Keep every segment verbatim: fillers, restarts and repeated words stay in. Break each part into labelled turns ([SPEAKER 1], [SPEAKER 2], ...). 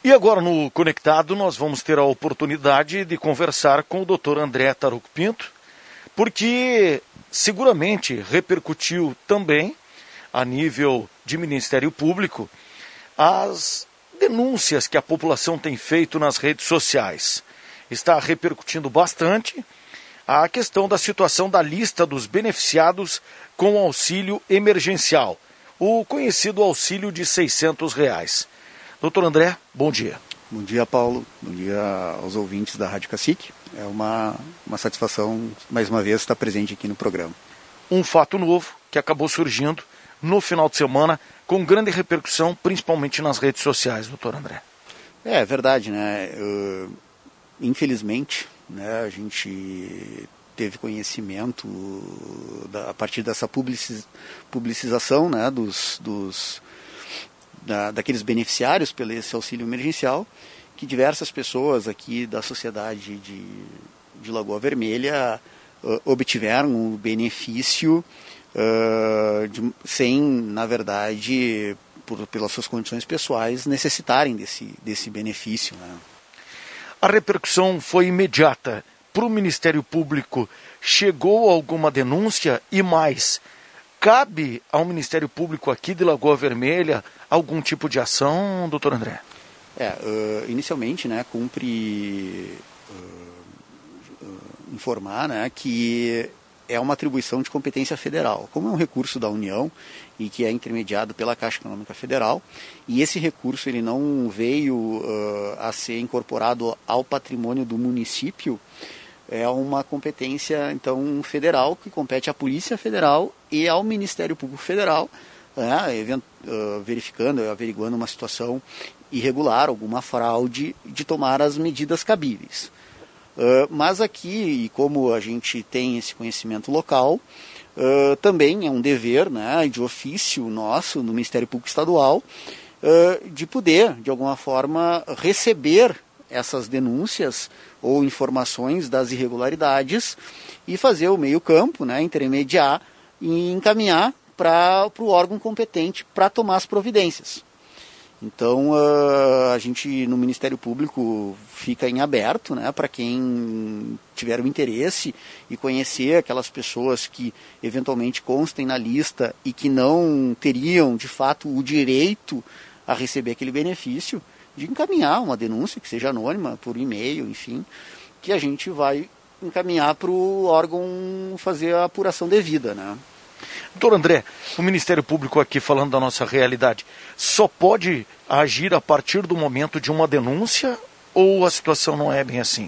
[SPEAKER 1] E agora no Conectado nós vamos ter a oportunidade de conversar com o doutor André Taruco Pinto, porque seguramente repercutiu também, a nível de Ministério Público, as denúncias que a população tem feito nas redes sociais. Está repercutindo bastante a questão da situação da lista dos beneficiados com auxílio emergencial, o conhecido auxílio de seiscentos reais. Doutor André, bom dia.
[SPEAKER 2] Bom dia, Paulo. Bom dia aos ouvintes da Rádio Cacique. É uma, uma satisfação, mais uma vez, estar presente aqui no programa.
[SPEAKER 1] Um fato novo que acabou surgindo no final de semana, com grande repercussão, principalmente nas redes sociais, doutor André.
[SPEAKER 2] É, é verdade, né? Uh, infelizmente, né, a gente teve conhecimento da, a partir dessa publici, publicização, né, dos... dos Da, daqueles beneficiários pelo esse auxílio emergencial, que diversas pessoas aqui da sociedade de, de Lagoa Vermelha uh, obtiveram o benefício uh, de, sem, na verdade, por, pelas suas condições pessoais, necessitarem desse, desse benefício, né?
[SPEAKER 1] A repercussão foi imediata. Para o Ministério Público, chegou alguma denúncia e mais... Cabe ao Ministério Público aqui de Lagoa Vermelha algum tipo de ação, doutor André?
[SPEAKER 2] É, uh, inicialmente, né, cumpre uh, uh, informar, né, que é uma atribuição de competência federal. Como é um recurso da União e que é intermediado pela Caixa Econômica Federal, e esse recurso ele não veio uh, a ser incorporado ao patrimônio do município, é uma competência, então, federal, que compete à Polícia Federal e ao Ministério Público Federal, né, event, uh, verificando, averiguando uma situação irregular, alguma fraude, de tomar as medidas cabíveis. Uh, mas aqui, e como a gente tem esse conhecimento local, uh, também é um dever, né, de ofício nosso, no Ministério Público Estadual, uh, de poder, de alguma forma, receber essas denúncias ou informações das irregularidades e fazer o meio campo, né, intermediar e encaminhar para o órgão competente para tomar as providências. Então, uh, a gente no Ministério Público fica em aberto, né, para quem tiver o interesse e conhecer aquelas pessoas que eventualmente constem na lista e que não teriam, de fato, o direito a receber aquele benefício, de encaminhar uma denúncia, que seja anônima, por e-mail, enfim, que a gente vai encaminhar para o órgão fazer a apuração devida, né?
[SPEAKER 1] Doutor André, o Ministério Público aqui, falando da nossa realidade, só pode agir a partir do momento de uma denúncia ou a situação não é bem assim?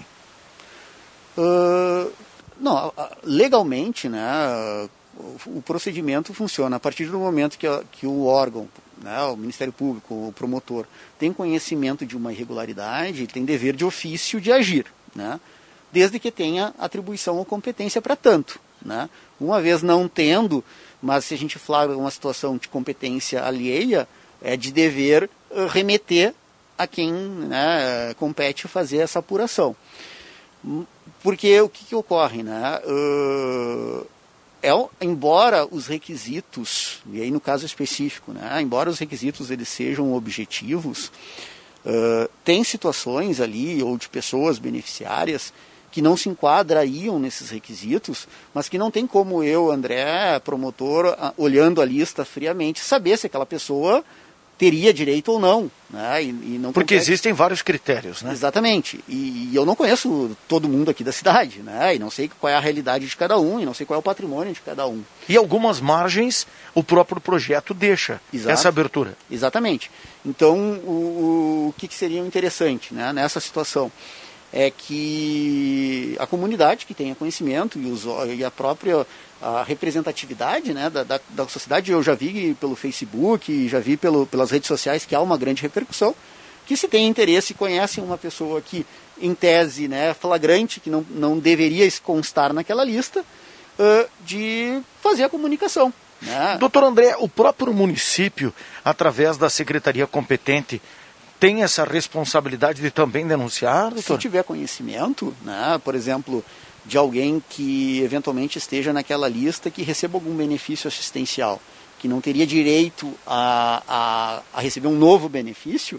[SPEAKER 2] Uh, não, legalmente, né, o procedimento funciona a partir do momento que, a, que o órgão, né, o Ministério Público, o promotor, tem conhecimento de uma irregularidade, tem dever de ofício de agir, né, desde que tenha atribuição ou competência para tanto, né. Uma vez não tendo, mas se a gente flagra uma situação de competência alheia, é de dever uh, remeter a quem, né, compete fazer essa apuração. Porque o que, que ocorre, né? Uh, é, embora os requisitos, e aí no caso específico, né, embora os requisitos eles sejam objetivos, uh, tem situações ali, ou de pessoas beneficiárias, que não se enquadrariam nesses requisitos, mas que não tem como eu, André, promotor, olhando a lista friamente, saber se aquela pessoa teria direito ou não, né? E, e não
[SPEAKER 1] Porque
[SPEAKER 2] compete.
[SPEAKER 1] Existem vários critérios, né?
[SPEAKER 2] Exatamente. E, e eu não conheço todo mundo aqui da cidade, né? E não sei qual é a realidade de cada um, e não sei qual é o patrimônio de cada um.
[SPEAKER 1] E algumas margens o próprio projeto deixa. Exato. Essa abertura.
[SPEAKER 2] Exatamente. Então, o, o que, que seria interessante, né, nessa situação? É que a comunidade que tenha conhecimento e, os, e a própria a representatividade, né, da, da, da sociedade, eu já vi pelo Facebook, já vi pelo, pelas redes sociais que há uma grande repercussão, que se tem interesse e conhece uma pessoa que, em tese, né, flagrante, que não, não deveria constar naquela lista, uh, de fazer a comunicação. Né?
[SPEAKER 1] Doutor André, o próprio município, através da secretaria competente, tem essa responsabilidade de também denunciar, doutor?
[SPEAKER 2] Se tiver conhecimento, né, por exemplo, de alguém que eventualmente esteja naquela lista que receba algum benefício assistencial, que não teria direito a, a, a receber um novo benefício,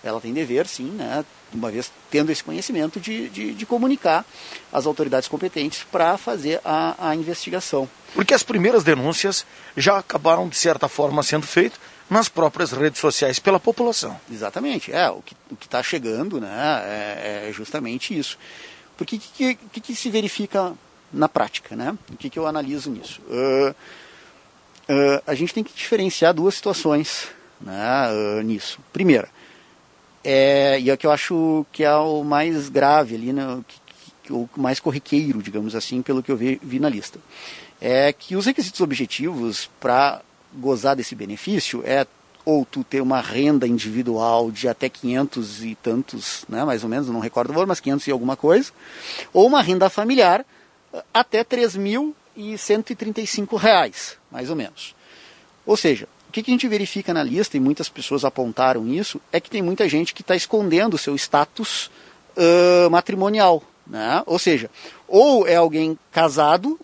[SPEAKER 2] ela tem dever, sim, né, uma vez tendo esse conhecimento, de, de, de comunicar às autoridades competentes para fazer a, a investigação.
[SPEAKER 1] Porque as primeiras denúncias já acabaram, de certa forma, sendo feitas nas próprias redes sociais pela população.
[SPEAKER 2] Exatamente, é, o que o está chegando, né, é, é justamente isso. Porque o que, que, que se verifica na prática, né? O que, que eu analiso nisso? Uh, uh, a gente tem que diferenciar duas situações, né, uh, nisso. Primeira, é, e é o que eu acho que é o mais grave ali, né, que, que, o mais corriqueiro, digamos assim, pelo que eu vi, vi na lista, é que os requisitos objetivos para gozar desse benefício é ou tu ter uma renda individual de até quinhentos e tantos, né, mais ou menos, não recordo o valor, mas quinhentos e alguma coisa, ou uma renda familiar até três mil cento e trinta e cinco reais, mais ou menos. Ou seja, o que a gente verifica na lista, e muitas pessoas apontaram isso, é que tem muita gente que está escondendo o seu status uh, matrimonial, né? Ou seja, ou é alguém casado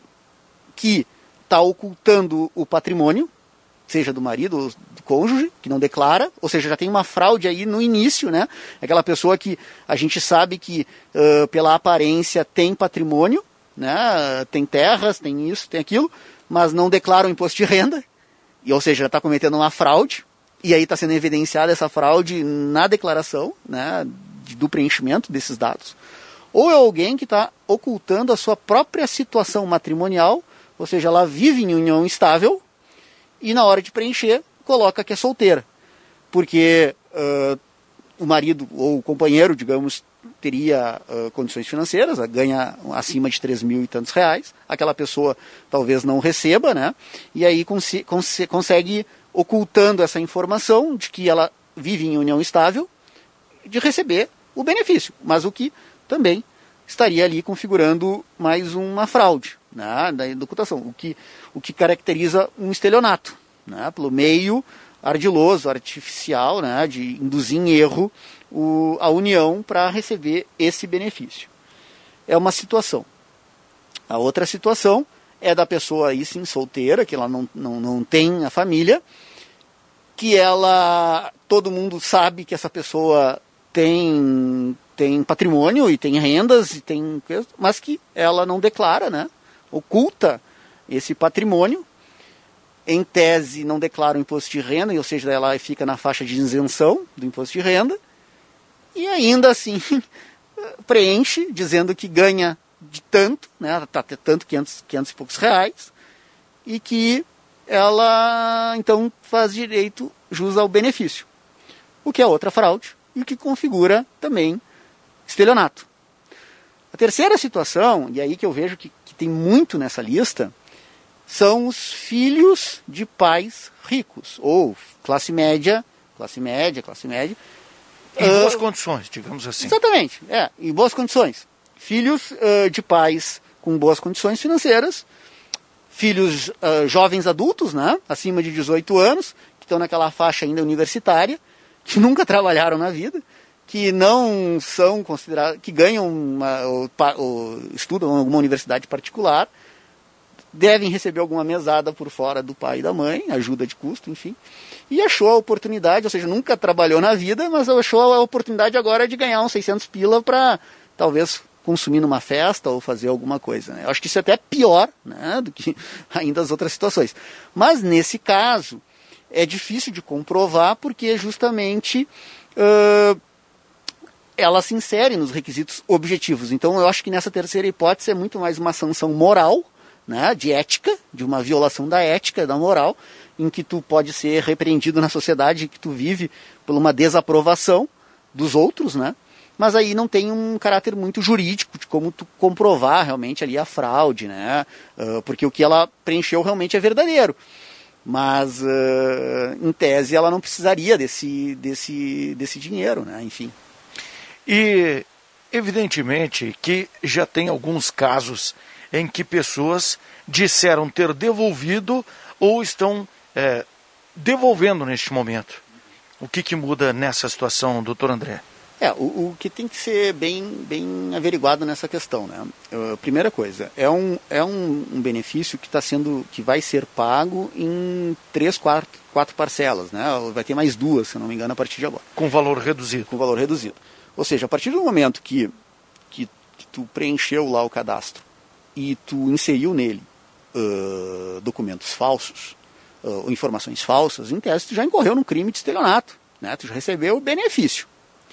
[SPEAKER 2] que está ocultando o patrimônio, seja do marido ou do cônjuge, que não declara, ou seja, já tem uma fraude aí no início, né? Aquela pessoa que a gente sabe que, uh, pela aparência, tem patrimônio, né? Tem terras, tem isso, tem aquilo, mas não declara o imposto de renda, e, ou seja, já está cometendo uma fraude, e aí está sendo evidenciada essa fraude na declaração, né, do preenchimento desses dados. Ou é alguém que está ocultando a sua própria situação matrimonial, ou seja, ela vive em união estável, e na hora de preencher, coloca que é solteira. Porque uh, o marido ou o companheiro, digamos, teria uh, condições financeiras, ganha acima de três mil e tantos reais, aquela pessoa talvez não receba, né? E aí cons cons consegue, ocultando essa informação de que ela vive em união estável, de receber o benefício, mas o que também estaria ali configurando mais uma fraude, né, da ocultação, o que, o que caracteriza um estelionato, né, pelo meio ardiloso, artificial, né, de induzir em erro o, a união para receber esse benefício. É uma situação. A outra situação é da pessoa aí sim solteira, que ela não, não, não tem a família, que ela, todo mundo sabe que essa pessoa tem, tem patrimônio e tem rendas, e tem, mas que ela não declara, né, oculta esse patrimônio, em tese não declara o imposto de renda, ou seja, ela fica na faixa de isenção do imposto de renda, e ainda assim preenche, dizendo que ganha de tanto, né, tá tanto, quinhentos, quinhentos e poucos reais, e que ela então faz direito jus ao benefício, o que é outra fraude, e o que configura também estelionato. A terceira situação, e aí que eu vejo que, que tem muito nessa lista, são os filhos de pais ricos, ou classe média, classe média, classe média.
[SPEAKER 1] Em uh, boas condições, digamos assim.
[SPEAKER 2] Exatamente, é, em boas condições. Filhos uh, de pais com boas condições financeiras, filhos uh, jovens adultos, né, acima de dezoito anos, que estão naquela faixa ainda universitária, que nunca trabalharam na vida, que não são considerados, que ganham uma, ou, ou estudam em alguma universidade particular, devem receber alguma mesada por fora do pai e da mãe, ajuda de custo, enfim, e achou a oportunidade, ou seja, nunca trabalhou na vida, mas achou a oportunidade agora de ganhar uns seiscentos pila para talvez consumir numa festa ou fazer alguma coisa, né? Eu acho que isso é até pior, né, do que ainda as outras situações. Mas nesse caso é difícil de comprovar porque justamente uh, ela se insere nos requisitos objetivos. Então eu acho que nessa terceira hipótese é muito mais uma sanção moral, né, de ética, de uma violação da ética, da moral, em que tu pode ser repreendido na sociedade que tu vive por uma desaprovação dos outros, né? Mas aí não tem um caráter muito jurídico de como tu comprovar realmente ali a fraude, né? Uh, porque o que ela preencheu realmente é verdadeiro. Mas, uh, em tese, ela não precisaria desse, desse, desse dinheiro, né? Enfim.
[SPEAKER 1] E, evidentemente, que já tem alguns casos em que pessoas disseram ter devolvido ou estão é, devolvendo neste momento. O que, que muda nessa situação, doutor André?
[SPEAKER 2] É, o, o que tem que ser bem, bem averiguado nessa questão, né? Uh, primeira coisa, é um, é um, um benefício que está sendo, que vai ser pago em três, quatro, quatro parcelas, né? Vai ter mais duas, se não me engano, a partir de agora.
[SPEAKER 1] Com valor reduzido.
[SPEAKER 2] Com valor reduzido. Ou seja, a partir do momento que, que, que tu preencheu lá o cadastro e tu inseriu nele uh, documentos falsos, uh, ou informações falsas, em tese tu já incorreu num crime de estelionato, né? Tu já recebeu o benefício.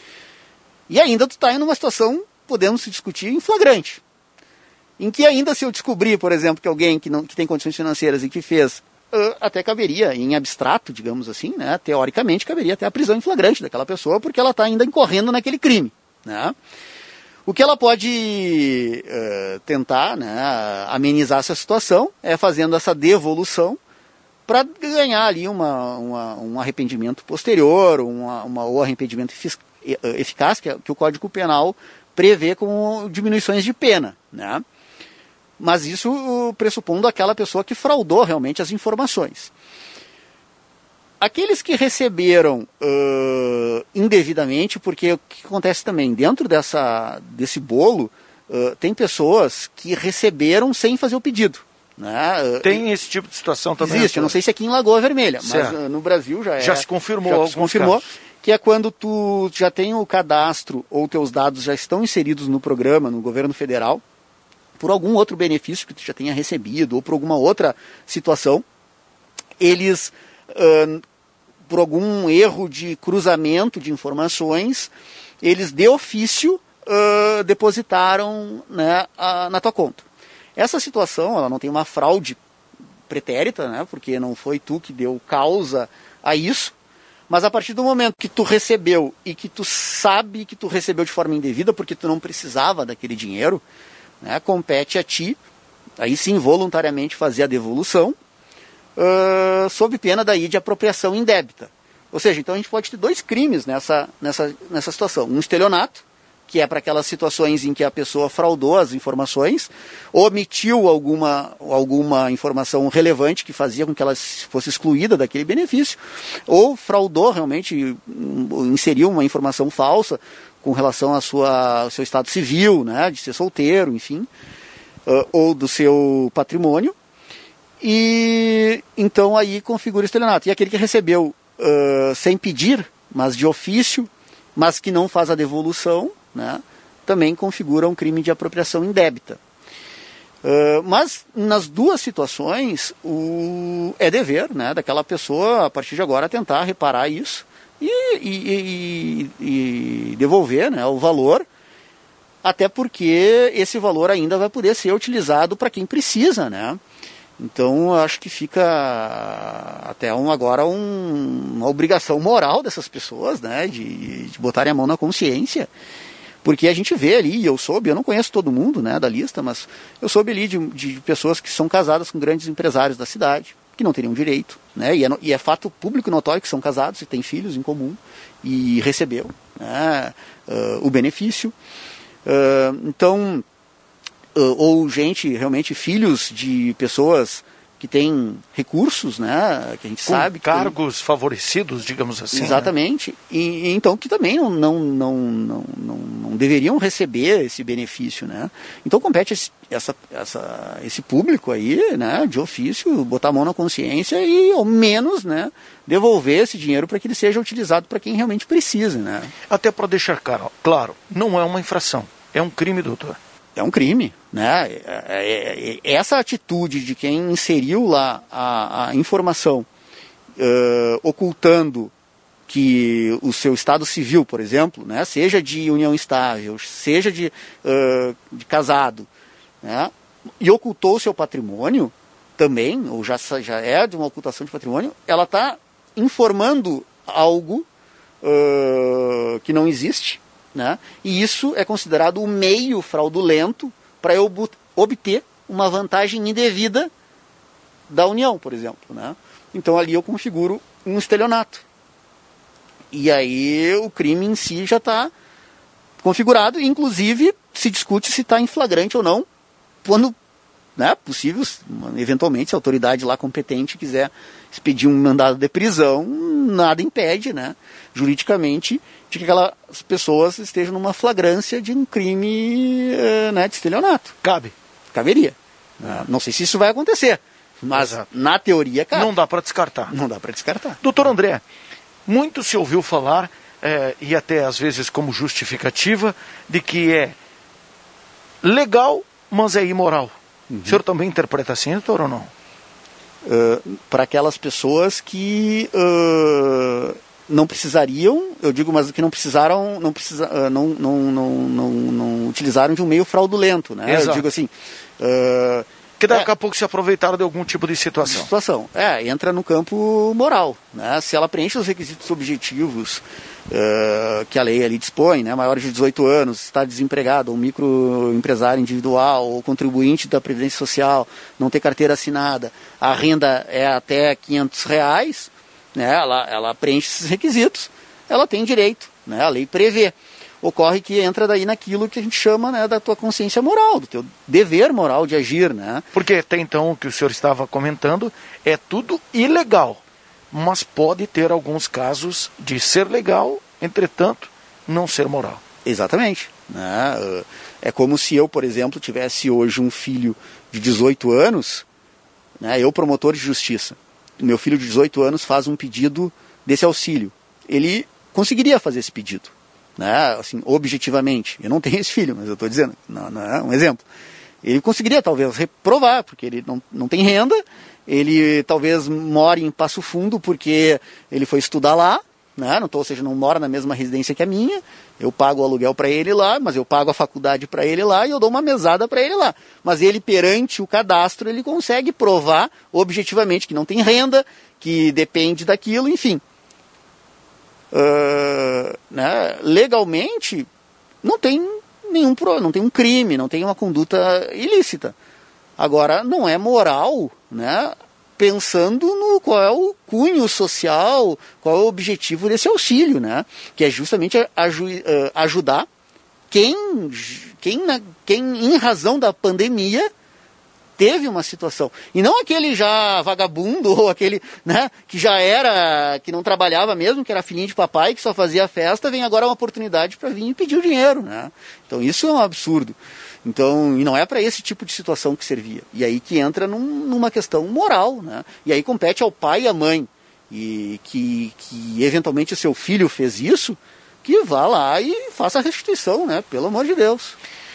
[SPEAKER 2] E ainda tu está em uma situação, podemos se discutir, em flagrante. Em que ainda se eu descobrir, por exemplo, que alguém que, não, que tem condições financeiras e que fez, uh, até caberia, em abstrato, digamos assim, né, teoricamente caberia até a prisão em flagrante daquela pessoa, porque ela está ainda incorrendo naquele crime. Né? O que ela pode uh, tentar, né, amenizar essa situação é fazendo essa devolução para ganhar ali uma, uma, um arrependimento posterior, uma, uma, ou arrependimento fiscal, eficaz, que, é, que o Código Penal prevê com diminuições de pena, né? Mas isso pressupondo aquela pessoa que fraudou realmente as informações. Aqueles que receberam uh, indevidamente, porque o que acontece também, dentro dessa, desse bolo, uh, tem pessoas que receberam sem fazer o pedido. Né?
[SPEAKER 1] Tem esse tipo de situação também?
[SPEAKER 2] Existe, eu não sei se aqui em Lagoa Vermelha,
[SPEAKER 1] certo.
[SPEAKER 2] Mas uh, no Brasil já é.
[SPEAKER 1] Já se confirmou.
[SPEAKER 2] Já se confirmou. Casos. Que é quando tu já tem o cadastro ou teus dados já estão inseridos no programa, no governo federal, por algum outro benefício que tu já tenha recebido ou por alguma outra situação, eles, uh, por algum erro de cruzamento de informações, eles de ofício uh, depositaram, né, a, na tua conta. Essa situação, ela não tem uma fraude pretérita, né, porque não foi tu que deu causa a isso. Mas a partir do momento que tu recebeu e que tu sabe que tu recebeu de forma indevida, porque tu não precisava daquele dinheiro, né, compete a ti, aí sim voluntariamente fazer a devolução, uh, sob pena daí de apropriação indébita. Ou seja, então a gente pode ter dois crimes nessa, nessa, nessa situação. Um estelionato, que é para aquelas situações em que a pessoa fraudou as informações, omitiu alguma, alguma informação relevante que fazia com que ela fosse excluída daquele benefício, ou fraudou realmente, inseriu uma informação falsa com relação à sua, ao seu estado civil, né, de ser solteiro, enfim, uh, ou do seu patrimônio, e então aí configura o estelionato. E aquele que recebeu uh, sem pedir, mas de ofício, mas que não faz a devolução, né, também configura um crime de apropriação indébita. Uh, mas nas duas situações o, é dever, né, daquela pessoa a partir de agora tentar reparar isso e, e, e, e devolver, né, o valor, até porque esse valor ainda vai poder ser utilizado para quem precisa, né? Então acho que fica até um, agora um, uma obrigação moral dessas pessoas, né, de, de botarem a mão na consciência. Porque a gente vê ali, eu soube, eu não conheço todo mundo, né, da lista, mas eu soube ali de, de pessoas que são casadas com grandes empresários da cidade, que não teriam direito, né, e é, e é fato público e notório que são casados e têm filhos em comum, e recebeu, né, uh, o benefício. Uh, então, uh, ou gente, realmente filhos de pessoas que têm recursos, né, que a gente
[SPEAKER 1] com
[SPEAKER 2] sabe... Que
[SPEAKER 1] cargos
[SPEAKER 2] tem...
[SPEAKER 1] favorecidos, digamos assim.
[SPEAKER 2] Exatamente. Né? E, e então que também não, não, não, não, não, não deveriam receber esse benefício, né? Então compete esse, essa, essa, esse público aí, né, de ofício, botar a mão na consciência e, ao menos, né, devolver esse dinheiro para que ele seja utilizado para quem realmente precisa, né?
[SPEAKER 1] Até para deixar claro, claro, não é uma infração, é um crime, doutor.
[SPEAKER 2] É um crime, né? Essa atitude de quem inseriu lá a, a informação uh, ocultando que o seu estado civil, por exemplo, né, seja de união estável, seja de, uh, de casado, né, e ocultou o seu patrimônio também, ou já, já é de uma ocultação de patrimônio, ela está informando algo uh, que não existe. Né? E isso é considerado o meio fraudulento para eu obter uma vantagem indevida da União, por exemplo. Né? Então ali eu configuro um estelionato. E aí o crime em si já está configurado, e inclusive se discute se está em flagrante ou não, quando, né, possível, eventualmente, se a autoridade lá competente quiser expedir um mandado de prisão, nada impede, né, juridicamente, de que aquelas pessoas estejam numa flagrância de um crime, né, de estelionato.
[SPEAKER 1] Cabe.
[SPEAKER 2] Caberia. Ah. Não sei se isso vai acontecer, mas Exato. Na teoria cabe.
[SPEAKER 1] Não dá para descartar.
[SPEAKER 2] Não dá para descartar.
[SPEAKER 1] Doutor André, muito se ouviu falar, é, e até às vezes como justificativa, de que é legal, mas é imoral. Uhum. O senhor também interpreta assim, doutor, ou não?
[SPEAKER 2] Uh, para aquelas pessoas que uh, não precisariam, eu digo, mas que não precisaram, não, precisa, uh, não, não, não, não, não utilizaram de um meio fraudulento, né?
[SPEAKER 1] Exato.
[SPEAKER 2] Eu digo assim... Uh,
[SPEAKER 1] que daqui é, a pouco se aproveitaram de algum tipo de situação.
[SPEAKER 2] Situação. É, entra no campo moral, né? Se ela preenche os requisitos objetivos uh, que a lei ali dispõe, né? Maior de dezoito anos, está desempregado, ou microempresário individual, ou contribuinte da Previdência Social, não ter carteira assinada, a renda é até quinhentos reais, né? ela, ela preenche esses requisitos, ela tem direito, né? A lei prevê. Ocorre que entra daí naquilo que a gente chama, né, da tua consciência moral, do teu dever moral de agir, né?
[SPEAKER 1] Porque até então o que o senhor estava comentando é tudo ilegal, mas pode ter alguns casos de ser legal, entretanto, não ser moral.
[SPEAKER 2] Exatamente. Né? É como se eu, por exemplo, tivesse hoje um filho de dezoito anos, né, eu promotor de justiça, meu filho de dezoito anos faz um pedido desse auxílio. Ele conseguiria fazer esse pedido. Né, assim, objetivamente, eu não tenho esse filho, mas eu estou dizendo, não, não é um exemplo. Ele conseguiria talvez reprovar, porque ele não, não tem renda, ele talvez mora em Passo Fundo porque ele foi estudar lá, né, não tô, ou seja, não mora na mesma residência que a minha, eu pago o aluguel para ele lá, mas eu pago a faculdade para ele lá e eu dou uma mesada para ele lá. Mas ele, perante o cadastro, ele consegue provar objetivamente que não tem renda, que depende daquilo, enfim. Uh, né, legalmente não tem nenhum não tem um crime, não tem uma conduta ilícita. Agora, não é moral, né, pensando no qual é o cunho social, qual é o objetivo desse auxílio, né, que é justamente aju uh, ajudar quem, quem, quem, em razão da pandemia, teve uma situação. E não aquele já vagabundo, ou aquele, né, que já era, que não trabalhava mesmo, que era filhinho de papai, que só fazia festa, vem agora uma oportunidade para vir e pedir o dinheiro, né? Então isso é um absurdo. Então, e não é para esse tipo de situação que servia. E aí que entra num, numa questão moral, né? E aí compete ao pai e à mãe, e que, que eventualmente o seu filho fez isso, que vá lá e faça a restituição, né? Pelo amor de Deus.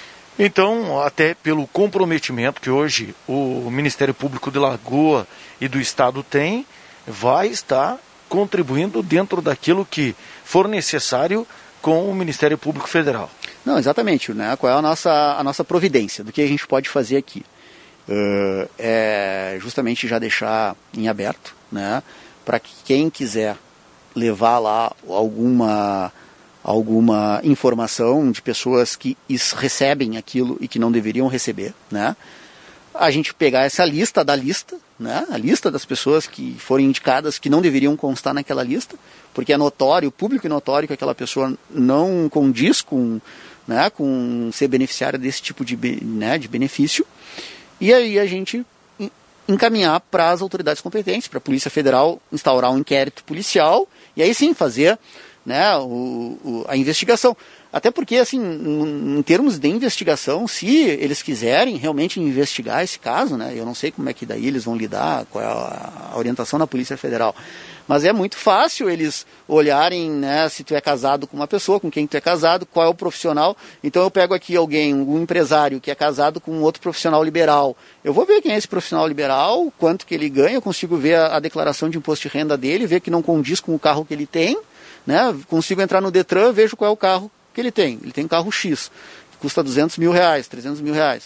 [SPEAKER 1] Então, até pelo comprometimento que hoje o Ministério Público de Lagoa e do Estado tem, vai estar contribuindo dentro daquilo que for necessário com o Ministério Público Federal.
[SPEAKER 2] Não, exatamente, né? Qual é a nossa, a nossa providência, do que a gente pode fazer aqui? Uh, é justamente já deixar em aberto, né? Para que quem quiser levar lá alguma... alguma informação de pessoas que recebem aquilo e que não deveriam receber, né? A gente pegar essa lista da lista, né? A lista das pessoas que foram indicadas que não deveriam constar naquela lista, porque é notório, público e notório que aquela pessoa não condiz com, né, com ser beneficiária desse tipo de, né, de benefício, e aí a gente encaminhar para as autoridades competentes, para a Polícia Federal instaurar um inquérito policial, e aí sim fazer, né, o, o, a investigação. Até porque, assim, em termos de investigação, se eles quiserem realmente investigar esse caso, né, eu não sei como é que daí eles vão lidar, qual é a, a orientação da Polícia Federal, mas é muito fácil eles olharem, né, se tu é casado com uma pessoa, com quem tu é casado, qual é o profissional. Então eu pego aqui alguém, um empresário que é casado com um outro profissional liberal, eu vou ver quem é esse profissional liberal, quanto que ele ganha, eu consigo ver a, a declaração de imposto de renda dele, ver que não condiz com o carro que ele tem, né, consigo entrar no Detran, vejo qual é o carro que ele tem. Ele tem um carro X, que custa duzentos mil reais, trezentos mil reais.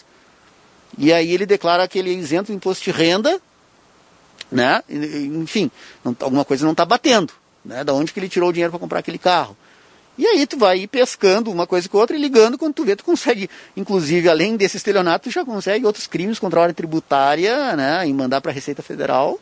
[SPEAKER 2] E aí ele declara que ele é isento do imposto de renda, né? Enfim, não, alguma coisa não está batendo, né? Da onde que ele tirou o dinheiro para comprar aquele carro? E aí tu vai ir pescando uma coisa com outra e ligando, quando tu vê, tu consegue, inclusive, além desse estelionato, tu já consegue outros crimes contra a ordem tributária, né? E mandar para a Receita Federal.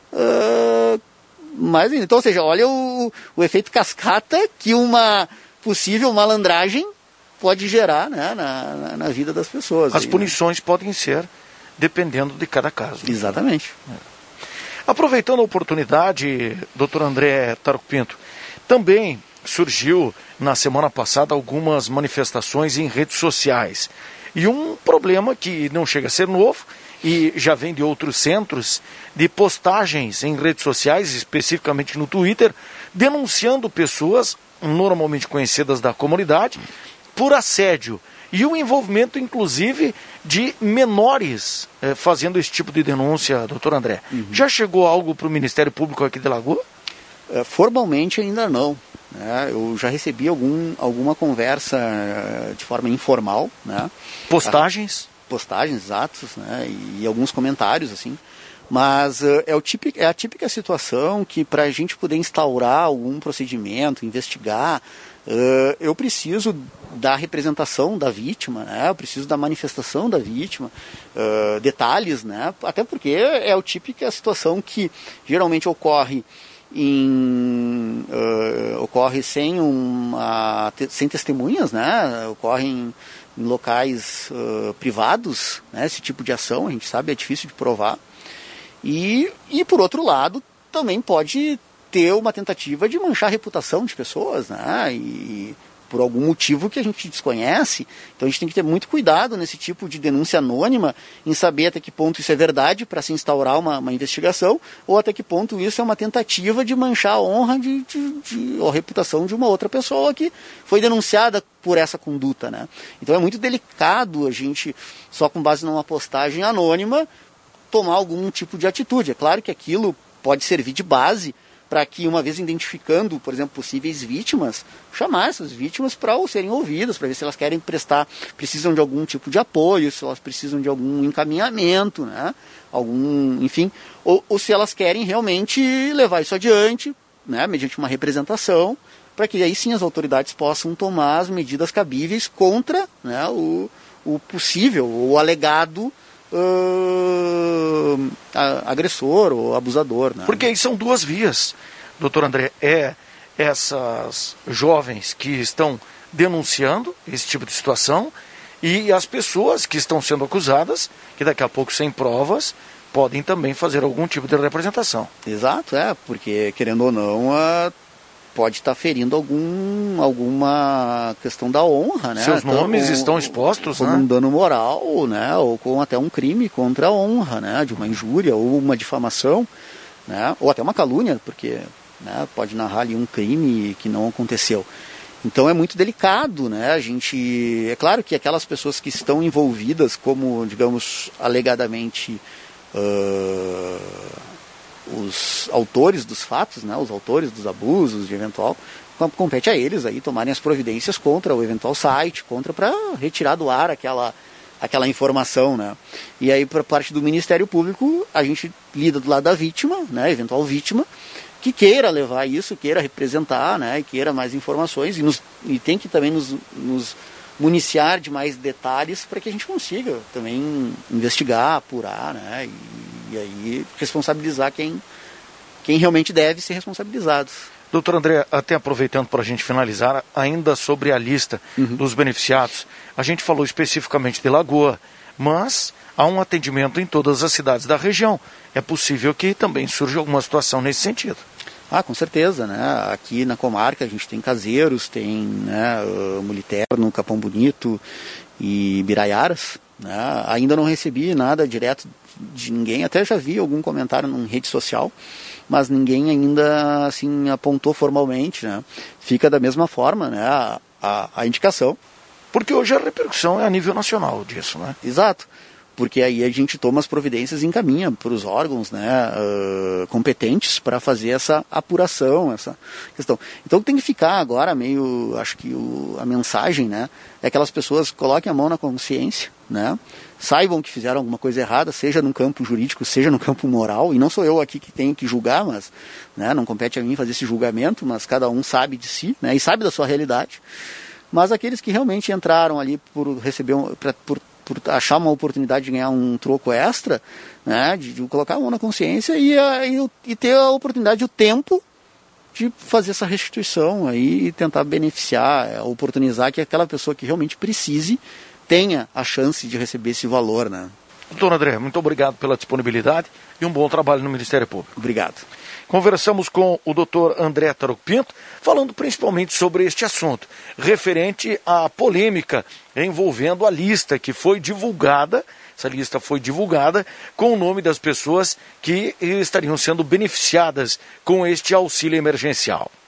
[SPEAKER 2] Uh, mas, então, ou seja, olha o, o efeito cascata que uma possível malandragem pode gerar, né, na, na, na vida das pessoas.
[SPEAKER 1] As
[SPEAKER 2] aí,
[SPEAKER 1] punições, né, podem ser dependendo de cada caso.
[SPEAKER 2] Exatamente.
[SPEAKER 1] É. Aproveitando a oportunidade, doutor André Taruco Pinto, também surgiu na semana passada algumas manifestações em redes sociais. E um problema que não chega a ser novo e já vem de outros centros, de postagens em redes sociais, especificamente no Twitter, denunciando pessoas normalmente conhecidas da comunidade por assédio. E o envolvimento, inclusive, de menores eh, fazendo esse tipo de denúncia, doutor André. Uhum. Já chegou algo para o Ministério Público aqui de Lagoa?
[SPEAKER 2] É, formalmente ainda não. Né? Eu já recebi algum, alguma conversa de forma informal. Né?
[SPEAKER 1] Postagens?
[SPEAKER 2] Postagens, exatos, né? E alguns comentários, assim. Mas uh, é, o típico, é a típica situação que, para a gente poder instaurar algum procedimento, investigar, uh, eu preciso da representação da vítima, né? Eu preciso da manifestação da vítima, uh, detalhes, né? Até porque é a típica situação que geralmente ocorre em, uh, ocorre sem, uma, sem testemunhas, né? Ocorre em, em locais uh, privados, né? Esse tipo de ação, a gente sabe, é difícil de provar. E, e, por outro lado, também pode ter uma tentativa de manchar a reputação de pessoas, né? E por algum motivo que a gente desconhece. Então a gente tem que ter muito cuidado nesse tipo de denúncia anônima, em saber até que ponto isso é verdade para se instaurar uma, uma investigação, ou até que ponto isso é uma tentativa de manchar a honra de, de, de, ou a reputação de uma outra pessoa que foi denunciada por essa conduta, né? Então é muito delicado a gente, só com base numa postagem anônima, tomar algum tipo de atitude. É claro que aquilo pode servir de base para que, uma vez identificando, por exemplo, possíveis vítimas, chamar essas vítimas para serem ouvidas, para ver se elas querem prestar, precisam de algum tipo de apoio, se elas precisam de algum encaminhamento, né? Algum, enfim, ou, ou se elas querem realmente levar isso adiante, né? Mediante uma representação, para que aí sim as autoridades possam tomar as medidas cabíveis contra, né, o, o possível, o alegado Uh, agressor ou abusador, né?
[SPEAKER 1] Porque aí são duas vias, doutor André. É essas jovens que estão denunciando esse tipo de situação e as pessoas que estão sendo acusadas, que daqui a pouco, sem provas, podem também fazer algum tipo de representação.
[SPEAKER 2] Exato, é, porque, querendo ou não, a pode estar ferindo algum, alguma questão da honra, né?
[SPEAKER 1] Seus nomes
[SPEAKER 2] então,
[SPEAKER 1] estão expostos,
[SPEAKER 2] como
[SPEAKER 1] né?
[SPEAKER 2] um dano moral, né? Ou com até um crime contra a honra, né? De uma injúria ou uma difamação, né? Ou até uma calúnia, porque, né, pode narrar ali um crime que não aconteceu. Então é muito delicado, né? A gente, é claro que aquelas pessoas que estão envolvidas, como, digamos, alegadamente uh... os autores dos fatos, né, os autores dos abusos, de eventual, compete a eles aí tomarem as providências contra o eventual site, contra para retirar do ar aquela, aquela informação, né. E aí, por parte do Ministério Público, a gente lida do lado da vítima, né, eventual vítima, que queira levar isso, queira representar, né, e queira mais informações, e, nos, e tem que também nos, nos municiar de mais detalhes para que a gente consiga também investigar, apurar, né, e E aí responsabilizar quem, quem realmente deve ser responsabilizado.
[SPEAKER 1] Doutor André, até aproveitando para a gente finalizar, ainda sobre a lista uhum. dos beneficiados, a gente falou especificamente de Lagoa, mas há um atendimento em todas as cidades da região. É possível que também surja alguma situação nesse sentido.
[SPEAKER 2] Ah, com certeza, né? Aqui na comarca a gente tem Caseiros, tem, né, Muliterno, Capão Bonito e Biraiaras, né? Ainda não recebi nada direto de ninguém, até já vi algum comentário em rede social, mas ninguém ainda assim apontou formalmente, né? Fica da mesma forma, né, a, a, a indicação.
[SPEAKER 1] Porque hoje a repercussão é a nível nacional disso, né?
[SPEAKER 2] Exato, porque aí a gente toma as providências e encaminha para os órgãos, né, uh, competentes para fazer essa apuração, essa questão. Então tem que ficar agora meio, acho que o, a mensagem, né, é que aquelas pessoas coloquem a mão na consciência, né, saibam que fizeram alguma coisa errada, seja no campo jurídico, seja no campo moral, e não sou eu aqui que tenho que julgar, mas, né, não compete a mim fazer esse julgamento, mas cada um sabe de si, né, e sabe da sua realidade. Mas aqueles que realmente entraram ali por receber, um, pra, por, por achar uma oportunidade de ganhar um troco extra, né, de, de colocar a mão na consciência e, a, e, e ter a oportunidade, o tempo de fazer essa restituição aí e tentar beneficiar, oportunizar que aquela pessoa que realmente precise tenha a chance de receber esse valor, né?
[SPEAKER 1] Doutor André, muito obrigado pela disponibilidade e um bom trabalho no Ministério Público.
[SPEAKER 2] Obrigado.
[SPEAKER 1] Conversamos com o doutor André Taruc Pinto, falando principalmente sobre este assunto, referente à polêmica envolvendo a lista que foi divulgada, essa lista foi divulgada com o nome das pessoas que estariam sendo beneficiadas com este auxílio emergencial.